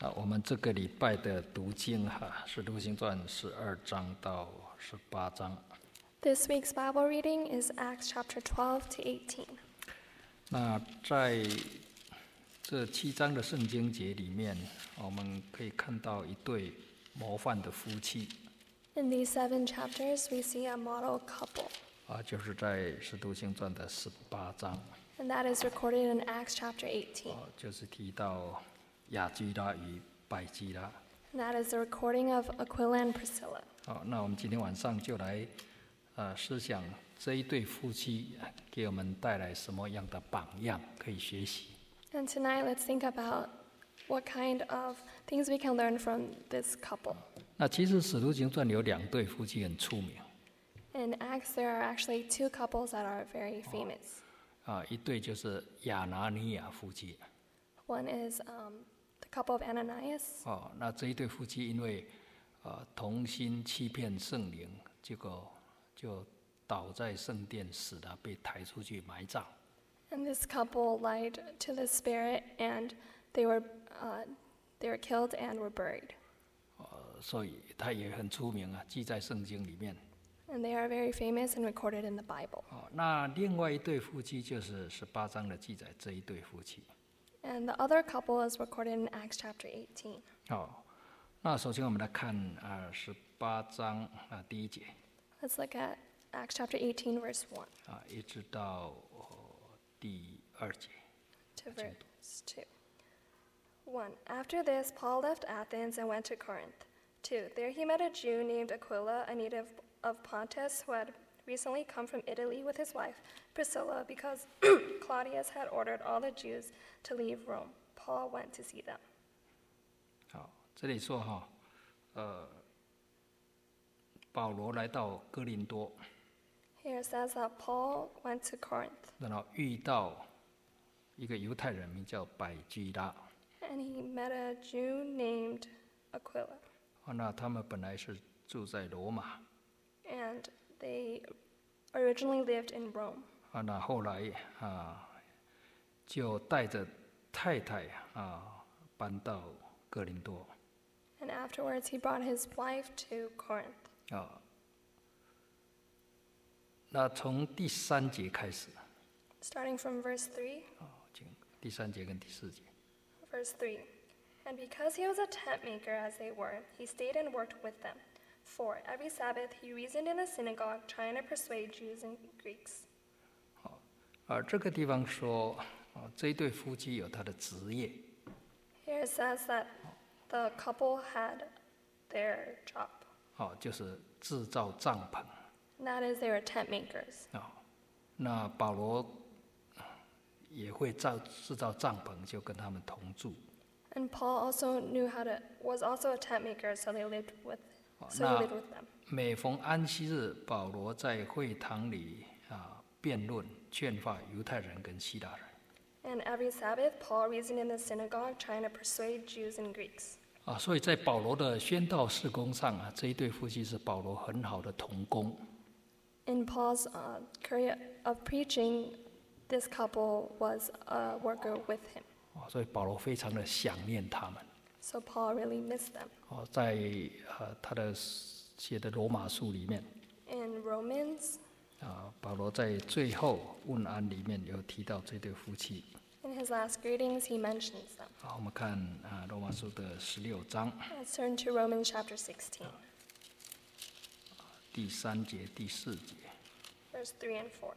我们这个礼拜的读经使徒行传12章到18章。 This week's Bible reading is Acts chapter 12 to 18. 那在这7章的圣经节里面，我们可以看到一对模范的夫妻。 In these 7 chapters, we see a model couple. 就是在使徒行传的18章。 And that is recorded in Acts chapter 18. 就是提到雅居拉与百基拉。 And that is the recording of Aquila and Priscilla. 那我们今天晚上就来思想这一对夫妻给我们带来什么样的榜样可以学习。 And tonight, let's think about what kind of things we can learn from this couple. 那其实使徒行传有2对夫妻很出名。 In Acts, there are actually 2 couples that are very famous. 一对就是亚拿尼亚夫妻。 One is the couple of Ananias. 那这一对夫妻因为同心欺骗圣灵，结果就倒在圣殿死了，被抬出去埋葬。 And this couple lied to the Spirit, and they were killed and were buried. 所以他也很出名记在圣经里面。 And they are very famous and recorded in the Bible. 那另外一对夫妻就是18章的记载，这一对夫妻。 And the other couple is recorded in Acts chapter 18. 那首先我们来看18章第1节。 Let's look at Acts chapter 18, verse 1. 一直到第2节。 To verse 2. 1. After this, Paul left Athens and went to Corinth. 2. There he met a Jew named Aquila, a native of Pontus, who had recently come from Italy with his wife, Priscilla, because Claudius had ordered all the Jews to leave Rome. Paul went to see them. 这里说保罗来到哥林多。 Here it says that Paul went to Corinth. 然后遇到一个犹太人名叫百基拉。 And he met a Jew named Aquila. 那他们本来是住在罗马。 And they originally lived in Rome. 那后来就带着太太搬到哥林多。 And afterwards he brought his wife to Corinth. 那从第3节开始。 Starting from verse 3. 第3节跟第4节。 Verse 3. And because he was a tent maker as they were, he stayed and worked with them. 4. Every Sabbath he reasoned in the synagogue, trying to persuade Jews and Greeks. 这个地方说这一对夫妻有他的职业。 Here it says that the couple had their job. 就是制造帐篷。 And that is, they were tent makers. 那保罗也会制造帐篷，就跟他们同住。 And Paul also was also a tent maker, so he lived with them. 每逢安息日，保罗在会堂里辩论、劝发犹太人跟希腊人。 And every Sabbath, Paul reasoned in the synagogue, trying to persuade Jews and Greeks. 所以在保罗的宣道事工上这一对夫妻是保罗很好的同工。 In Paul's career of preaching, this couple was a worker with him. 所以保罗非常的想念他们。 So Paul really missed them. 在他的写的罗马书里面。 In Romans. 保罗在最后问安里面有提到这对夫妻。 In his last greetings, he mentions them. 我们看罗马书的16章。 Let's turn to Romans chapter 16. 第3节、第4节。 Verse 3 and 4.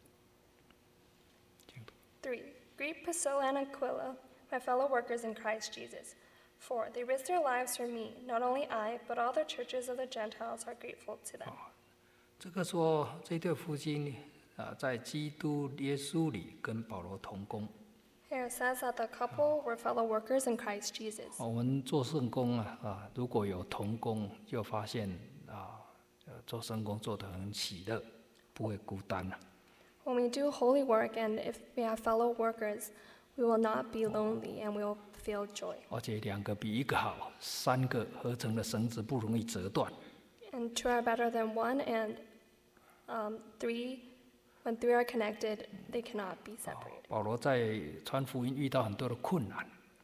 3. Greet Priscilla and Aquila, my fellow workers in Christ Jesus. 4. They risked their lives for me. Not only I, but all the churches of the Gentiles are grateful to them. 这个说这对夫妻在基督耶稣里跟保罗同工。 Here it says that the couple were fellow workers in Christ Jesus. 我们做圣工如果有同工，就发现做圣工做得很喜乐，不会孤单。 When we do holy work and if we have fellow workers, we will not be lonely and we will feel joy. 而且2个比1个好，3个合成的绳子不容易折断。 And 2 are better than 1, and 3, when 3 are connected, they cannot be separated. 保罗在传福音遇到很多的困难。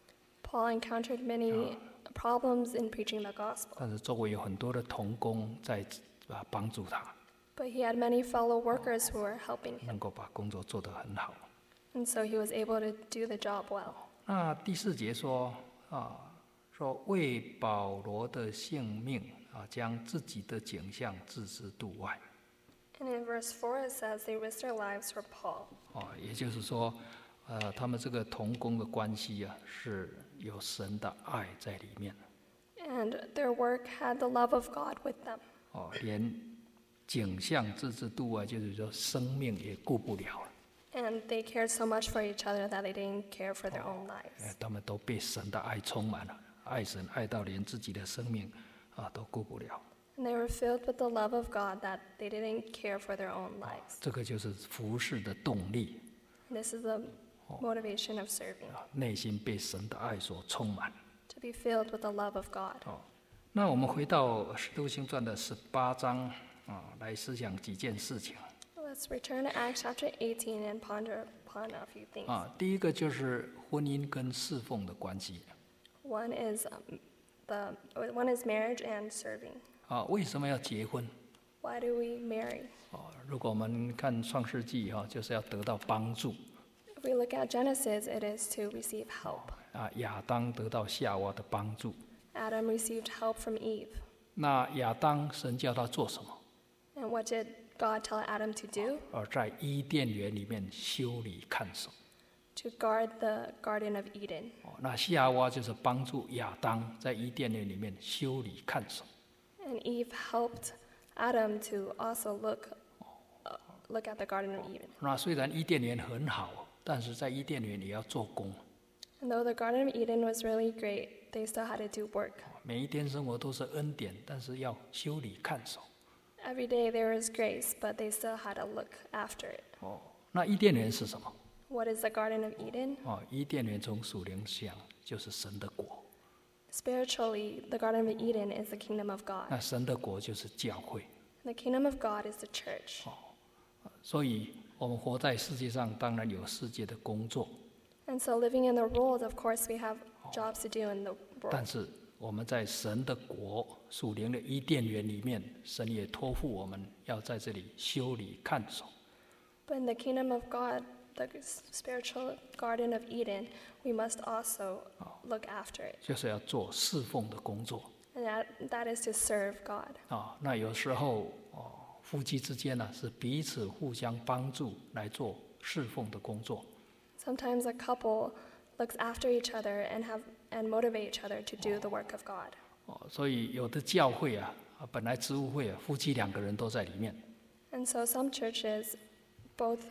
Paul encountered many problems in preaching the gospel, 但是周围有很多的同工在帮助他， but he had many fellow workers who were helping him, 能够把工作做得很好。 and so he was able to do the job well. 那第4节说说为保罗的性命将自己的景象置之度外。 And in verse 4 it says they risked their lives for Paul. 也就是说，他们这个同工的关系是有神的爱在里面。 And their work had the love of God with them. 连景象置之度外，就是说生命也顾不了了。 And they cared so much for each other that they didn't care for their own lives. 他们都被神的爱充满了，爱神爱到连自己的生命都顾不了。 And they were filled with the love of God that they didn't care for their own lives. 这个就是服事的动力。 This is the motivation of serving, 内心被神的爱所充满。 to be filled with the love of God. 那我们回到《使徒行传》的18章来思想几件事情。 Let's return to Acts chapter 18 and ponder upon a few things. 第一个就是婚姻跟侍奉的关系。 One is marriage and serving. 为什么要结婚？ Why do we marry? 如果我们看创世纪就是要得到帮助。 If we look at Genesis, it is to receive help. 亚当得到夏娃的帮助。 Adam received help from Eve. 那亚当神叫他做什么？ And what did God tell Adam to do? 在伊甸园里面修理看守。 To guard the Garden of Eden. 那夏娃就是帮助亚当在伊甸园里面修理看守。 And Eve helped Adam to also look at the Garden of Eden. 那虽然伊甸园很好，但是在伊甸园也要做工。 And though the Garden of Eden was really great, they still had to do work. 每一天生活都是恩典，但是要修理看守。 Every day there was grace, but they still had to look after it. 那伊甸园是什么？ What is the Garden of Eden? 伊甸园从属灵想就是神的国。 Spiritually, the Garden of Eden is the kingdom of God. 那神的国就是教会。 The kingdom of God is the church. 所以我们活在世界上，当然有世界的工作， And so living in the world, of course, we have jobs to do in the 但 world. 是我们在神的国属灵的伊甸园里面，神也托付我们要在这里修理看守。 But in the kingdom of God, the spiritual Garden of Eden, we must also look after it. 就是要做侍奉的工作。 And that is to serve God. 那有时候夫妻之间是彼此互相帮助来做侍奉的工作。 Sometimes a couple looks after each other and motivate each other to do the work of God. 所以有的教会本来职务会夫妻2个人都在里面。 And so some churches, both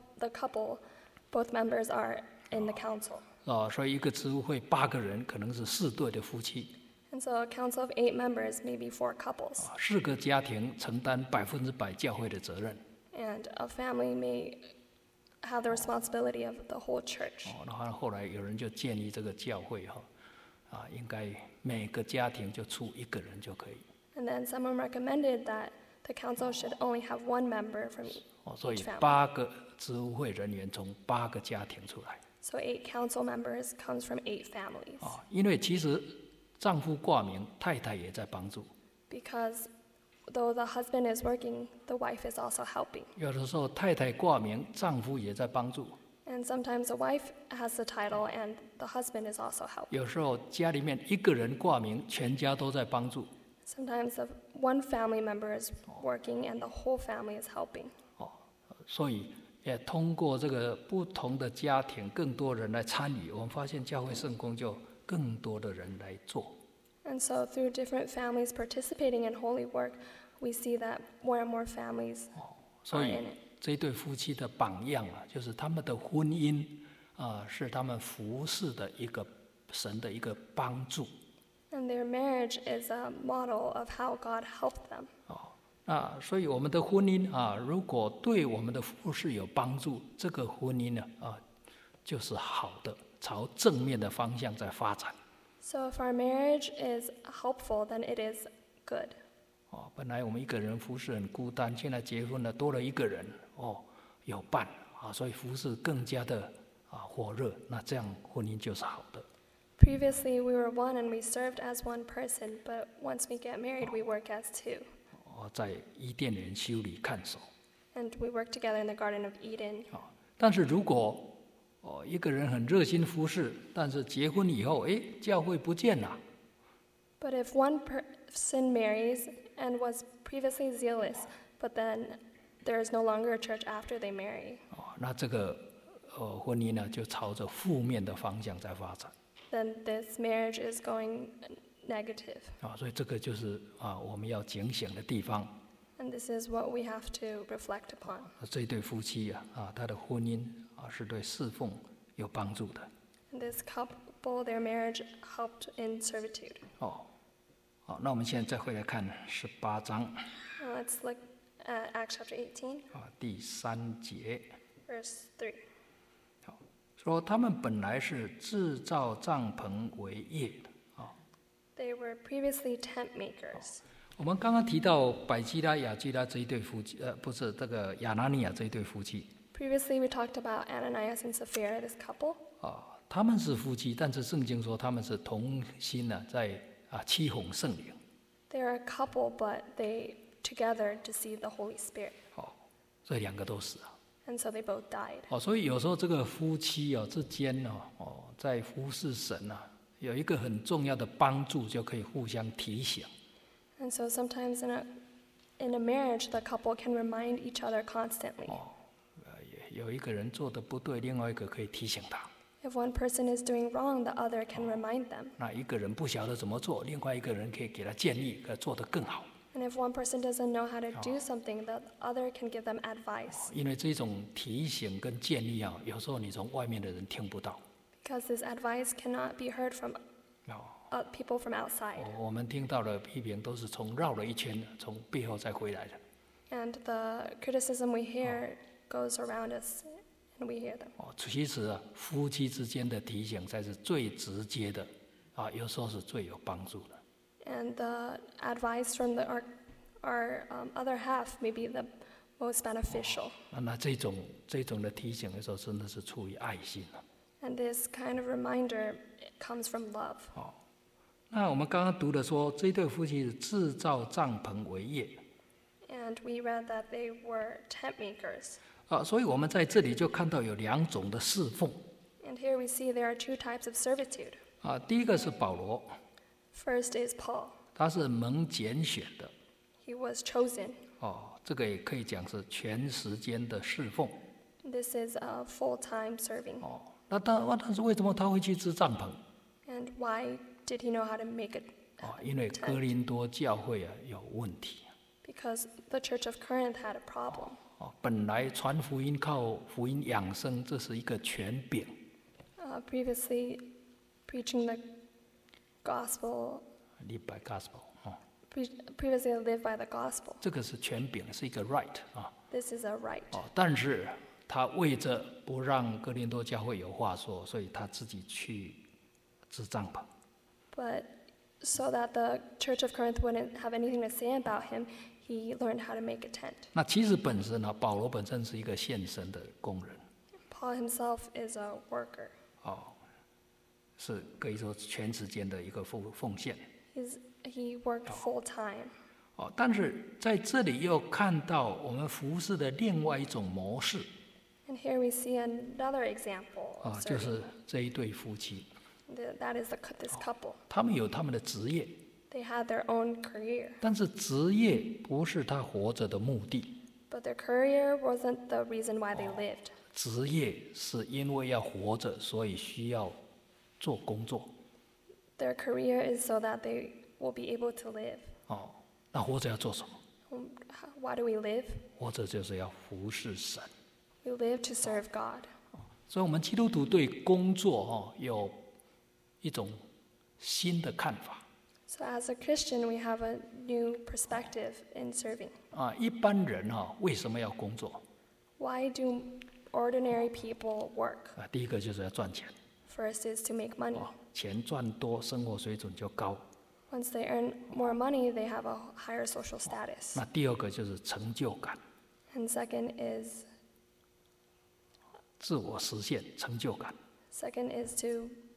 members are in the council. 所以一个职务会8个人，可能是4对的夫妻。 And so a council of 8 members may be 4 couples. 4个家庭承担100%教会的责任。 And a family may have the responsibility of the whole church. 然后后来有人就建议这个教会应该每个家庭就出1个人就可以。 And then someone recommended that the council should only have 1 member from 所以 each family. 8个职务会人员从8个家庭出来。 So 8 council members comes from 8 families. 因为其实丈夫挂名，太太也在帮助。 Because though the husband is working, the wife is also helping. 有的时候太太挂名，丈夫也在帮助。 And sometimes the wife has the title and the husband is also helping. 有时候家里面1个人挂名，全家都在帮助。 Sometimes one family member is working and the whole family is helping. 所以也通过这个不同的家庭，更多人来参与，我们发现教会圣工就更多的人来做。 And so through different families participating in holy work, we see that more and more families 所 are 以 in it. 这一对夫妻的榜样就是他们的婚姻是他们服侍的一个神的一个帮助。 And their marriage is a model of how God helped them. 所以我们的婚姻如果对我们的服侍有帮助，这个婚姻呢就是好的，朝正面的方向在发展。 So if our marriage is helpful, then it is good. 本来我们1个人服侍很孤单，现在结婚了多了1个人有伴所以服侍更加的火热，那这样婚姻就是好的。 Previously, we were one and we served as one person, but once we get married, we work as two. 在伊甸园修理看守。 And we work together in the Garden of Eden. 但是如果一个人很热心服侍，但是结婚以后，教会不见了。 But if one person marries and was previously zealous, but then there is no longer a church after they marry, 那这个婚姻呢，就朝着负面的方向在发展。 then this marriage is going negative. 所以这个就是我们要警醒的地方。 And this is what we have to reflect upon. 这对夫妻他的婚姻是对侍奉有帮助的。 And this couple, their marriage helped in servitude. 好，那我们现在再回来看18章。 Now let's look at Acts chapter 18, 第3节， verse 3. 说他们本来是制造帐篷为业的。 They were previously tent makers. 我们刚刚提到百基拉、雅基拉这一对夫妻，不是这个亚拿尼亚这一对夫妻。 Previously, we talked about Ananias and Sapphira, this couple. 他们是夫妻，但是圣经说他们是同心在欺哄圣灵。 They are a couple, but they together deceive the Holy Spirit. 所以两个都死。 And so they both died. 所以有时候这个夫妻之间在服侍神有一个很重要的帮助，就可以互相提醒。 And so sometimes in a marriage, the couple can remind each other constantly. 有一个人做的不对，另外一个可以提醒他。 If one person is doing wrong, the other can remind them. 那一个人不晓得怎么做，另外一个人可以给他建议，做得更好。 And if one person doesn't know how to do something, the other can give them advice. 因为这种提醒跟建议有时候你从外面的人听不到。 Because this advice cannot be heard from people from outside. 我们听到的批评都是从绕了一圈，从背后再回来的。 And the criticism we hear goes around us, and we hear them. 其实夫妻之间的提醒才是最直接的，有时候是最有帮助的。 And the advice from our other half may be the most beneficial. 那这种的提醒的时候，真的是出于爱心。 And this kind of reminder comes from love. 那我们刚刚读的说，这对夫妻是制造帐篷为业。 And we read that they were tent makers. 所以我们在这里就看到有2种的侍奉。 And here we see there are 2 types of servitude. 第一个是保罗， First is Paul. 他是蒙拣选的。 He was chosen. 这个也可以讲是全时间的侍奉。 This is a full-time serving. 但是为什么他会去支帐篷？ And why did he know how to make it? 因为哥林多教会有问题。 Because the church of Corinth had a problem. 本来传福音靠福音养生，这是一个权柄。 Previously, preaching the gospel. Live by gospel. Previously lived by the gospel. 这个是权柄，是一个 right This is a right. 但是他为着不让哥林多教会有话说，所以他自己去支帐篷。 But so that the church of Corinth wouldn't have anything to say about him, he learned how to make a tent. 那其实本身保罗本身是一个献身的工人。 Paul himself is a worker. 是可以说全时间的一个奉献。 He worked full time. 但是在这里又看到我们服侍的另外一种模式。 And here we see another example of 就 serving. 是这一对夫妻， That is this couple. 他们有他们的职业， They had their own career. 但是职业不是他活着的目的， But their career wasn't the reason why they lived. 职业是因为要活着，所以需要做工作。 Their career is so that they will be able to live. 那活着要做什么？ Why do we live? 活着就是要服侍神。 We live to serve God. 所以，我们基督徒对工作有一种新的看法。 So as a Christian, we have a new perspective in serving. 一般人为什么要工作？ Why do ordinary people work? 第一个就是要赚钱， First is to make money. 钱赚多，生活水准就高。 Once they earn more money, they have a higher social status. 那第二个就是成就感， And second is 自我实现成就感。 is to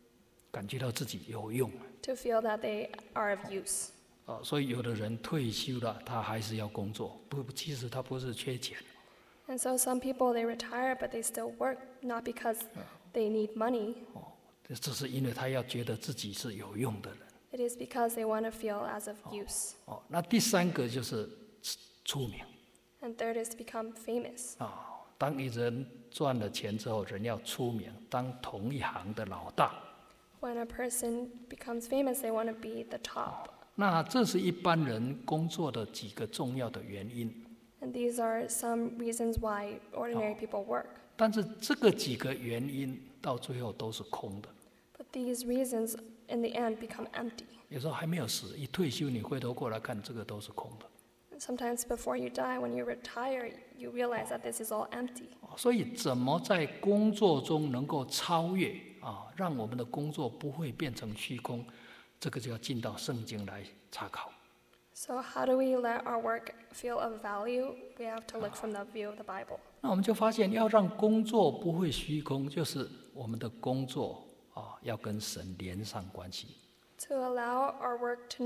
感觉到自己有用。 to feel that they are of use. 所以有的人退休了，他还是要工作，其实他不是缺钱。 And so some people, they retire, but they still work, not because they need money. 这是因为他要觉得自己是有用的人。 It is because they want to feel as of use. 那第三个就是出名。 And third is to become famous. 当一人赚了钱之后，人要出名，当同一行的老大。 When a person becomes famous, they want to be the top. 那这是一般人工作的几个重要的原因。 And these are some reasons why ordinary people work. 但是这个几个原因到最后都是空的。 But these reasons, in the end, become empty. 有时候还没有死，一退休你回头过来看，这个都是空的。 Sometimes before you die, when you retire, you realize that this is all empty. 所以怎么在工作中能够超越让我们的工作不会变成虚空，这个就要进到圣经来查考。 So how do we let our work feel of value? We have to look from the view of the Bible. 那我们就发现，要让工作不会虚空，就是我们的工作要跟神连上关系。 To allow our work to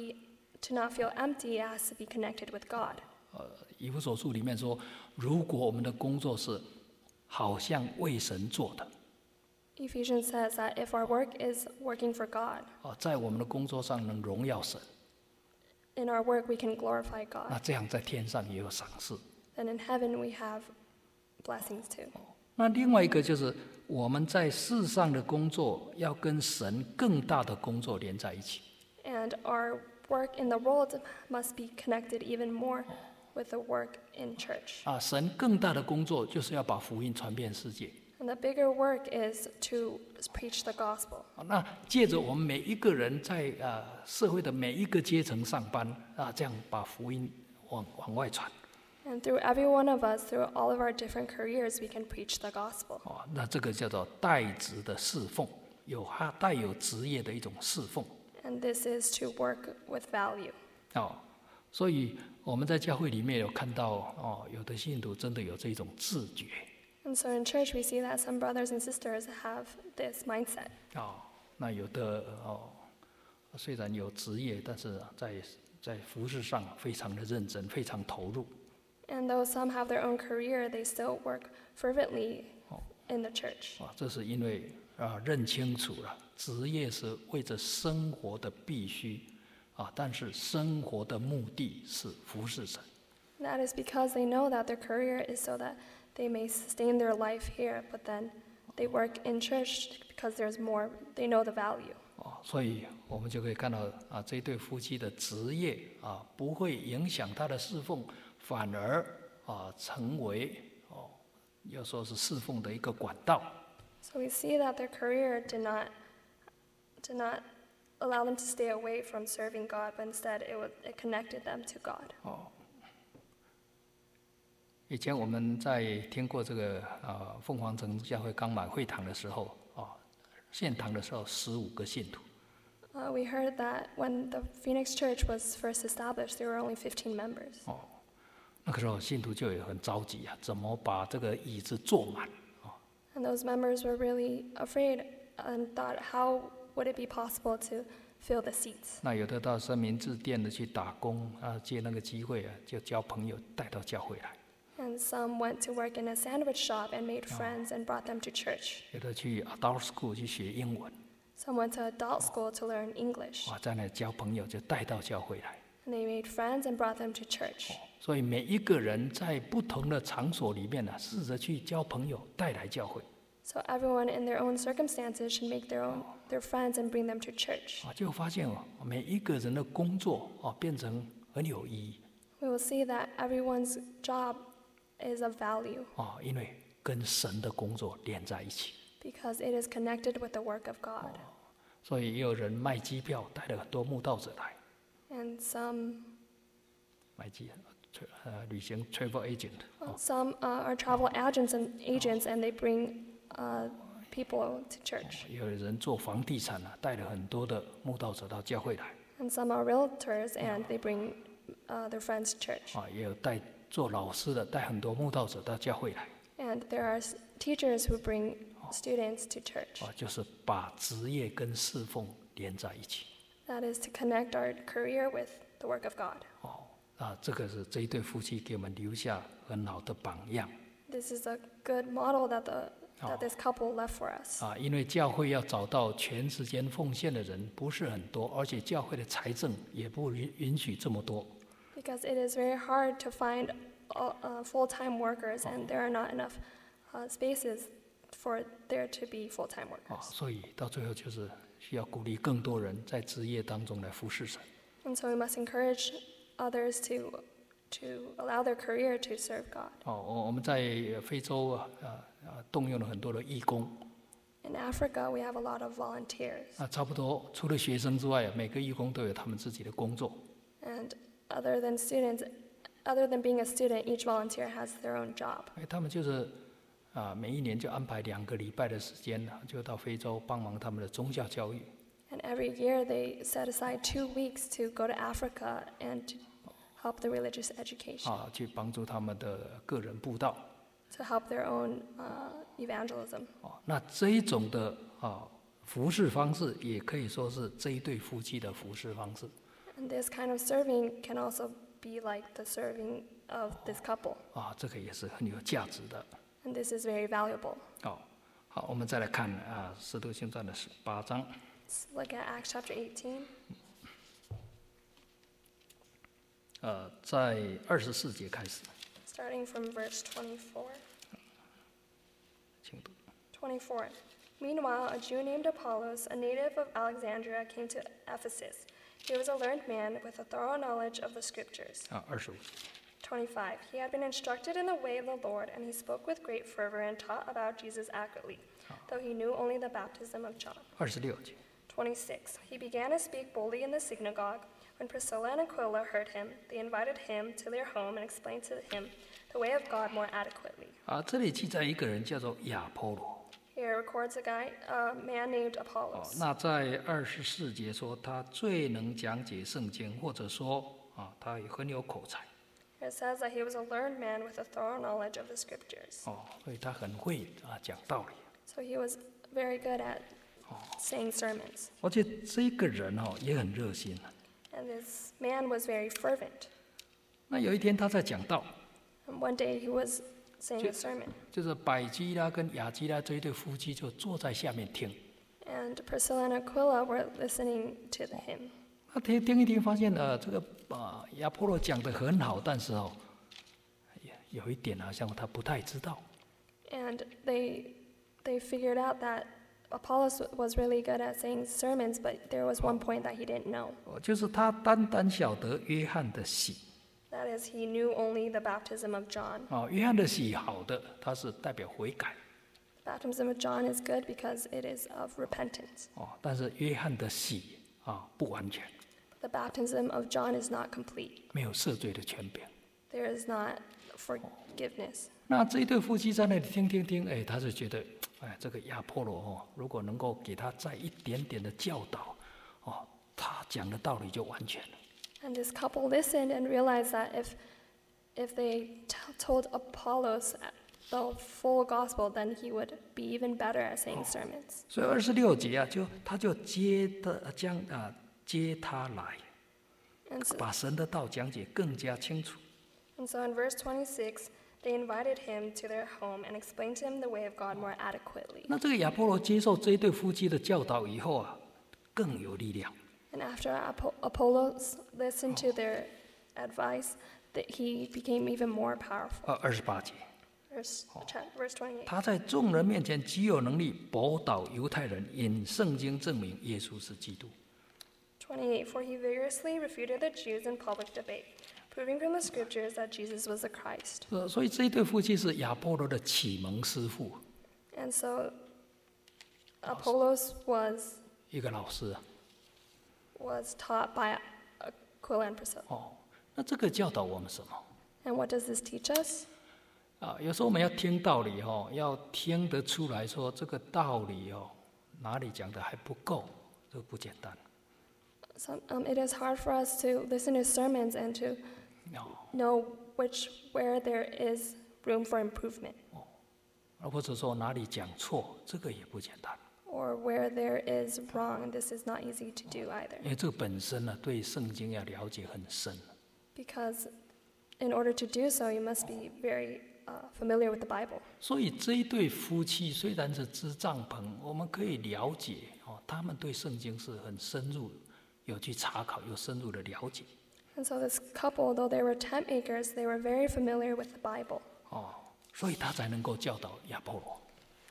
not feel empty, it has to be connected with God. 以弗所书里面说，如果我们的工作是好像为神做的， Ephesians says that if our work is working for God, 在我们的工作上能荣耀神， in our work we can glorify 那 God. 这样在天上也有赏赐。 Then in heaven we have blessings too. 那另外一个就是我们在世上的工作要跟神更大的工作连在一起。 And our work in the world must be connected even more with the work in church. 神更大的工作就是要把福音传遍世界。 And the bigger work is to preach the gospel. 那借着我们每一个人在社会的每一个阶层上班这样把福音往外传。 And through every one of us, through all of our different careers, we can preach the gospel. 那这个叫做代职的侍奉，带有职业的一种侍奉。 And this is to work with value. 所以我们在教会里面有看到有的信徒真的有这种自觉。 And so in church, we see that some brothers and sisters have this mindset. 那有的虽然有职业，但是在服事上非常的认真，非常投入。 And though some have their own career, they still work fervently in the church. 这是因为认清楚了，职业是为着生活的必须但是生活的目的是服侍神。 That is because they know that their career is so that they may sustain their life here, but then they work in church because there's more, they know the value. 所以我们就可以看到这对夫妻的职业不会影响他的侍奉，反而成为要说是侍奉的一个管道。 So we see that their career did not allow them to stay away from serving God, but instead it connected them to God. 以前我们在听过这个凤凰城教会刚买会堂的时候献堂的时候15个信徒。 We heard that when the Phoenix Church was first established, there were only 15 members. 那个时候信徒就也很着急怎么把这个椅子坐满。 And those members were really afraid and thought, how would it be possible to fill the seats? 那有的到三明治店的去打工借那个机会就交朋友带到教会来。 And some went to work in a sandwich shop and made friends and brought them to church. 有的去 adult school 去学英文。 Some went to adult school to learn English. 在那交朋友就带到教会来。 And they made friends and brought them to church. 所以每一个人在不同的场所里面试着去交朋友，带来教会。 So everyone in their own circumstances should make their friends and bring them to church. 就发现每一个人的工作变成很有意义。 We will see that everyone's job is of value. 因为跟神的工作连在一起。 Because it is connected with the work of God. 所以也有人卖机票，带了很多慕道者来。 And some 旅行 travel agent。 Some are travel agents and they bring people to church. 有人做房地产带了很多的慕道者到教会来。 And some are realtors and they bring their friends to church. 也有做老师的带很多慕道者到教会来。 And there are teachers who bring students to church. 就是把职业跟侍奉连在一起。 That is to connect our career with the work of God. 这个是这一对夫妻给我们留下很好的榜样。 This is a good model that this couple left for us. 因为教会要找到全时间奉献的人不是很多，而且教会的财政也不允许这么多。 Because it is very hard to find full-time workers, and there are not enough spaces for there to be full-time workers. 所以到最后就是需要鼓励更多人在职业当中来服侍神。 And so we must encourage others to allow their career to serve God. 我们在非洲动用了很多的义工。 In Africa, we have a lot of volunteers. 差不多除了学生之外，每个义工都有他们自己的工作。 And other than being a student, each volunteer has their own job. 他们就是每一年就安排2个礼拜的时间，就到非洲帮忙他们的宗教教育。 And every year they set aside 2 weeks to go to Africa and to help the religious education. 去帮助他们的个人布道。 To help their own evangelism. 那这一种的服事方式，也可以说是这一对夫妻的服事方式。 And this kind of serving can also be like the serving of this couple. 这个也是很有价值的。 And this is very valuable. 好，我们再来看《使徒行传》的18章。 Let's look at Acts chapter 18. 在24节开始， Starting from verse 24. 请读。 24. Meanwhile, a Jew named Apollos, a native of Alexandria, came to Ephesus. He was a learned man with a thorough knowledge of the scriptures. 25。 25. He had been instructed in the way of the Lord, and he spoke with great fervor and taught about Jesus accurately, though he knew only the baptism of John. 26节。 26. He began to speak boldly in the synagogue. When Priscilla and Aquila heard him, they invited him to their home and explained to him the way of God more adequately. 这里记载一个人叫做亚波罗。 Here records a man named Apollos. 那在24节说他最能讲解圣经，或者说他也很有口才。 It says that he was a learned man with a thorough knowledge of the scriptures. 所以他很会讲道理。 So he was very good at saying sermons. 而且这个人也很热心。 And this man was very fervent. 那有一天他在讲道， And one day he was saying a sermon. 就是百基拉跟雅基拉这一对夫妻就坐在下面听。 And Priscilla and Aquila were listening to him. 他听一听，发现这个亚波罗讲得很好，但是有一点好像他不太知道。 And they figured out that Apollos was really good at saying sermons, but there was one point that he didn't know. 就是他单晓得约翰的洗。 That is, he knew only the baptism of John. 约翰的洗好的，它是代表悔改。 Baptism of John is good because it is of repentance. 但是约翰的洗不完全， The baptism of John is not complete. 没有赦罪的权柄。 There is not forgiveness. 那这一对夫妻在那里听，他就觉得，这个亚波罗如果能够给他再一点点的教导，他讲的道理就完全了。 And this couple listened and realized that if they told Apollos the full gospel, then he would be even better at saying sermons. 所以26节他就接他来， 把神的道讲解更加清楚。 And so in verse 26, they invited him to their home and explained to him the way of God more adequately. 那这个亚波罗接受这一对夫妻的教导以后更有力量。 And after Apollos listened to their advice, that he became even more powerful. 28节， Verse 28. 他在众人面前极有能力驳倒犹太人，引圣经证明耶稣是基督。 28. For he vigorously refuted the Jews in public debate, proving from the scriptures that Jesus was the Christ. 所以这一对夫妻是亚波罗的启蒙师傅， And so Apollos was 一个老师。 taught by Aquila and Priscilla. 那这个教导我们什么？ And what does this teach us? 有时候我们要听道理要听得出来说这个道理哪里讲的还不够，这不简单。 It is hard for us to listen to sermons and to know where there is room for improvement. 或者说哪里讲错，这个也不简单。 or where there is wrong. This is not easy to do either. 因为这个本身呢，对圣经要了解很深。 Because in order to do so, you must be very familiar with the Bible. 所以这一对夫妻虽然是支帐篷，我们可以了解他们对圣经是很深入，有去查考，有深入的了解。 And so this couple, though they were tent makers, they were very familiar with the Bible. 所以他才能够教导亚波罗。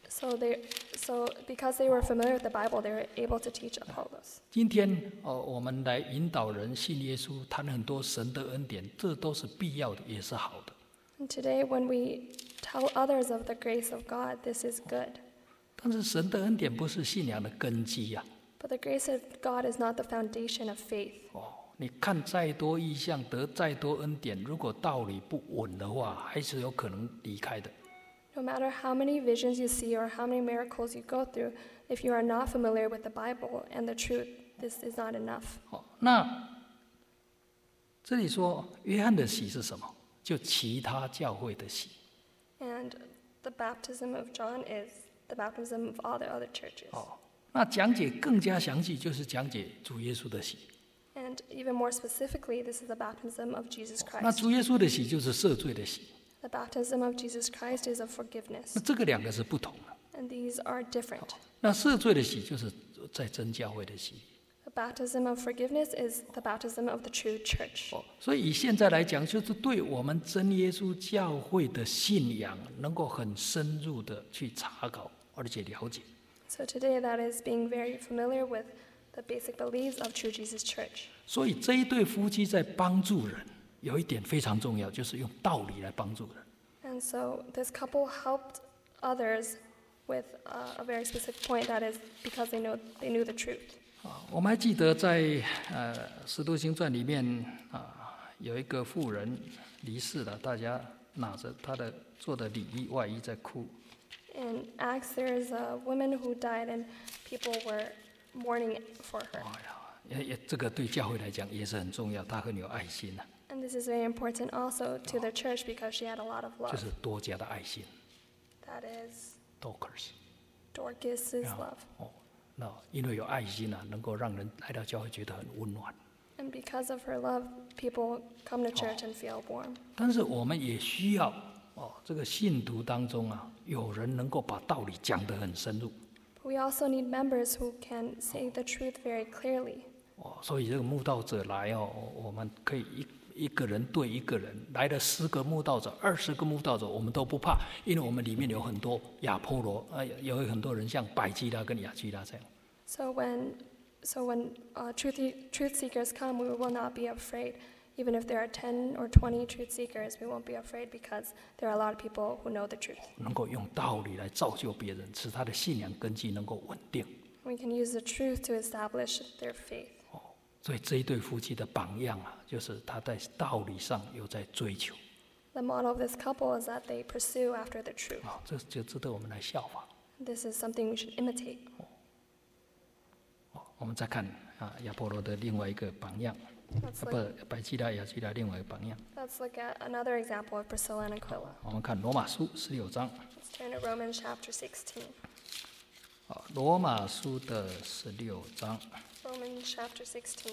So because they were familiar with the Bible, they were able to teach Apollos. 今天我们来引导人信耶稣，谈很多神的恩典，这都是必要的，也是好的。 And today, when we tell others of the grace of God, this is good. 但是神的恩典不是信仰的根基呀。 But the grace of God is not the foundation of faith. 你看再多异象，得再多恩典，如果道理不稳的话，还是有可能离开的。 No matter how many visions you see or how many miracles you go through, if you are not familiar with the Bible and the truth, this is not enough. 那这里说约翰的洗是什么？就其他教会的洗。 And the baptism of John is the baptism of all the other churches. 那讲解更加详细，就是讲解主耶稣的洗。 And even more specifically, this is the baptism of Jesus 那 Christ. 主耶稣的洗就是赦罪的洗。 The baptism of Jesus Christ is of forgiveness. 那这个两个是不同的。 And these are different. 那赦罪的洗就是在真教会的洗。 The baptism of forgiveness is the baptism of the true church. 所以以现在来讲，就是对我们真耶稣教会的信仰，能够很深入的去查考，而且了解。 So today, that is being very familiar with the basic beliefs of True Jesus Church. 所以这一对夫妻在帮助人，有一点非常重要，就是用道理来帮助人。 And so this couple helped others with a very specific point, that is because they knew the truth. 我们还记得在《使徒行传》里面有一个妇人离世了，大家拿着她的做的礼衣外衣在哭。 In Acts, there is a woman who died, and people were mourning for her. 这个对教会来讲也是很重要，她很有爱心呐， And this is very important also to the church because she had a lot of 就 love. 是多加的爱心 That is ，Dorcas。 Dorcas's love. 那因为有爱心啊，能够让人来到教会觉得很温暖。 And because of her love, people come to church and feel warm. 但是我们也需要这个信徒当中啊，有人能够把道理讲得很深入。 But we also need members who can say the truth very clearly. 所以这个慕道者来我们可以一个人对一个人，来了10个慕道者、20个慕道者，我们都不怕，因为我们里面有很多亚波罗，有很多人像百基拉跟亚基拉这样。 So when truth seekers come, we will not be afraid. Even if there are 10 or 20 truth seekers, we won't be afraid because there are a lot of people who know the truth. 能够用道理来造就别人，使他的信仰根基能够稳定。 We can use the truth to establish their faith. 所以这一对夫妻的榜样啊，就是他在道理上有在追求。 The model of this couple is that they pursue after the truth. 这就值得我们来效仿。 This is something we should imitate. 我们再看亚波罗的另外一个榜样，百基拉、亚基拉另外一个榜样。 Let's look at another example of Priscilla and Aquila. 我们看罗马书16章。 Let's turn to Romans chapter 16. 罗马书的16章。 Romans chapter 16.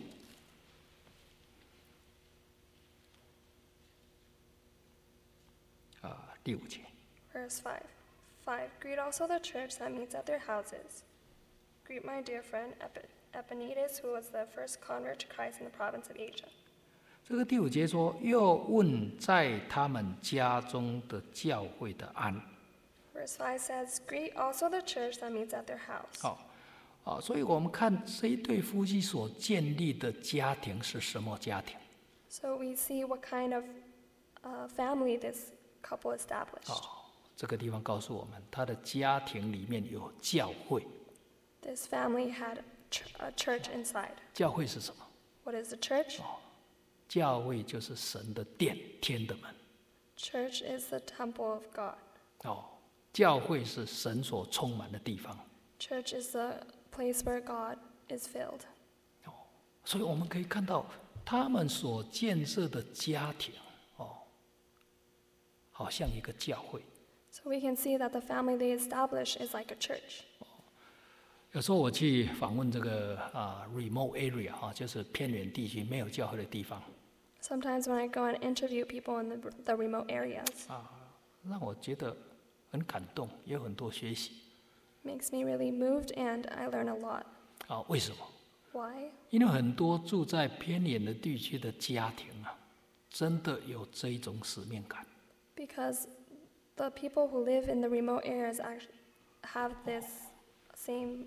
第5节。 Verse 5. 5. Greet also the church that meets at their houses. Greet my dear friend Epaenetus, who was the first convert to Christ in the province of Asia. 这个第5节说，又问在他们家中的教会的安。 Verse 5 says, Greet also the church that meets at their house. 所以我们看这一对夫妻所建立的家庭是什么家庭？ So we see what kind of family this couple established. 这个地方告诉我们，他的家庭里面有教会。 This family had a church inside. 教会是什么？ What is the church? 教会就是神的殿，天的门。 Church is the temple of God. 教会是神所充满的地方。 Church is the place where God is filled. 所以我们可以看到他们所建设的家庭，好像一个教会。 So we can see that the family they establish is like a church. 有时候我去访问这个remote area 就是偏远地区没有教会的地方， Sometimes when I go and interview people in the remote areas, 让我觉得很感动，也有很多学习。 makes me really moved and I learn a lot. 为什么？ Why? 因为很多住在偏远的地区的家庭真的有这一种使命感。 Because the people who live in the remote areas actually have this same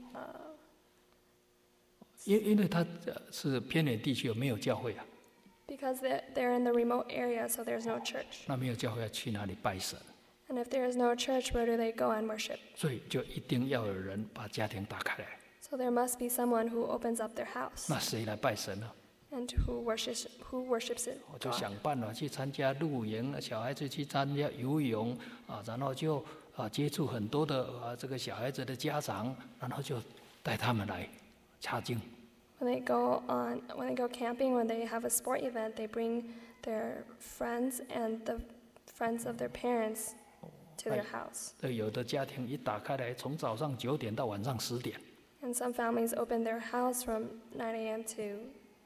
因为他是偏远地区，有没有教会啊？ because they're in the remote area, so there's no church. 那没有教会要去哪里拜神？ And if there is no church, where do they go and worship? 所以就一定要有人把家庭打开来。 So there must be someone who opens up their house 那谁来拜神呢？ and who worships it. 我就想办法去参加露营，小孩子去参加游泳然后就接触很多的这个小孩子的家长，然后就带他们来查经。 When they go camping, when they have a sport event, they bring their friends and the friends of their parents to their house. 有的家庭一打开来，从早上9点到晚上10点。 And some families open their house from 9 a.m. to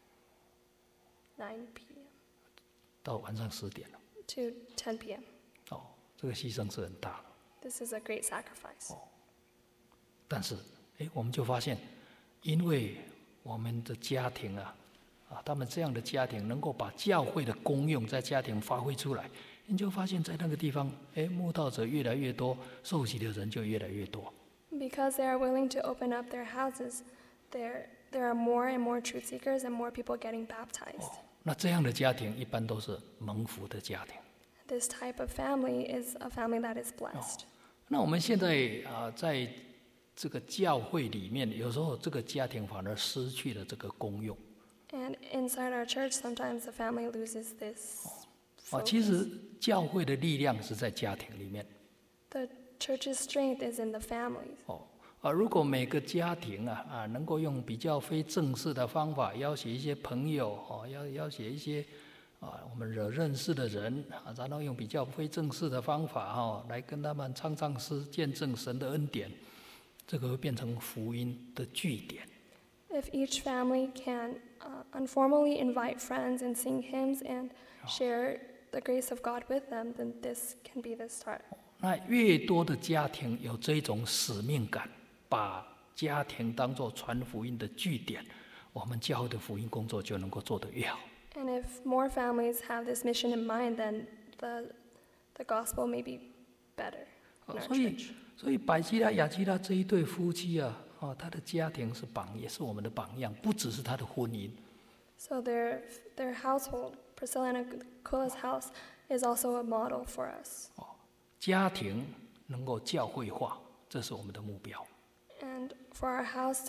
9 p.m. 到晚上10点了。 to 10 p.m. 这个牺牲是很大的。 This is a great sacrifice. 但是，我们就发现，因为我们的家庭他们这样的家庭能够把教会的功用在家庭发挥出来，你就发现在那个地方，慕道者越来越多，受洗的人就越来越多。 Because they are willing to open up their houses, there are more and more truth seekers and more people getting baptized. 那这样的家庭一般都是蒙福的家庭。 This type of family is a family that is blessed. 那我们现在在这个教会里面，有时候这个家庭反而失去了这个功用。 And inside our church, sometimes the family loses this 其 focus. 实教会的力量是在家庭里面。 The church's strength is in the families. 如果每个家庭能够用比较非正式的方法邀请一些朋友邀请一些我们认识的人然后用比较非正式的方法来跟他们唱唱诗，见证神的恩典，这个会变成福音的据点。 If each family can informally invite friends and sing hymns and share the grace of God with them, then this can be the start. 那越多的家庭有这种使命感，把家庭当作传福音的据点，我们教会的福音工作就能够做得越好。 And if more families have this mission in mind, then the gospel may be better in our church. 所以百基拉、雅基拉这一对夫妻他的家庭也是我们的榜样，不只是他的婚姻。 So their household, Priscilla and Aquila's house, is also a model for us. 家庭能够教会化，这是我们的目标。 And for our house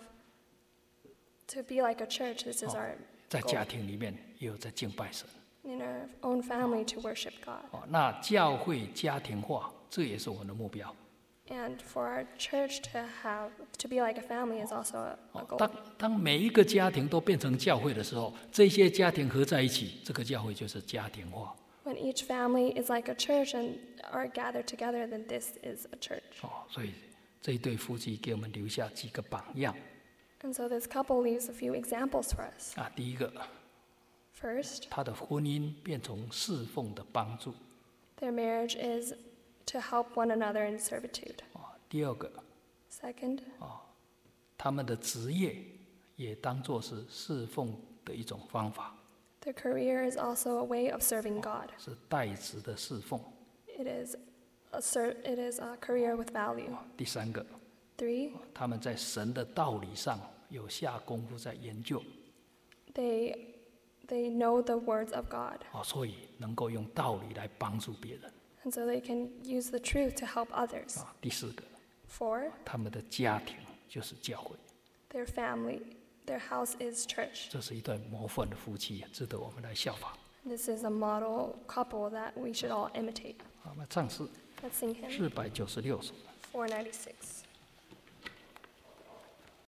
to be like a church, this is our 在 goal. 家庭里面也有在敬拜神。 In our own family to worship God. 那教会家庭化，这也是我们的目标。 And for our church to be like a family is also a goal. 当每一个家庭都变成教会的时候，这些家庭合在一起，这个教会就是家庭化。 When each family is like a church and are gathered together, then this is a church. 所以这一对夫妻给我们留下几个榜样。 And so this couple leaves a few examples for us. 第一个， First, 他的婚姻变成侍奉的帮助。 their marriage is to help one another in servitude. 第二个， Second, 他们的职业也当作是侍奉的一种方法， their career is also a way of serving God. 是代职的侍奉。 It is a career with value. 第三个， Three, 他们在神的道理上有下功夫在研究， they know the words of God. 所以能够用道理来帮助别人。 And so they can use the truth to help others. 第四个， Four, 他们的家庭就是教会， their family, their house is church. 这是一对模范的夫妻，值得我们来效仿。 This is a model couple that we should all imitate. 那唱诗 Let's sing hymn 496首。 496.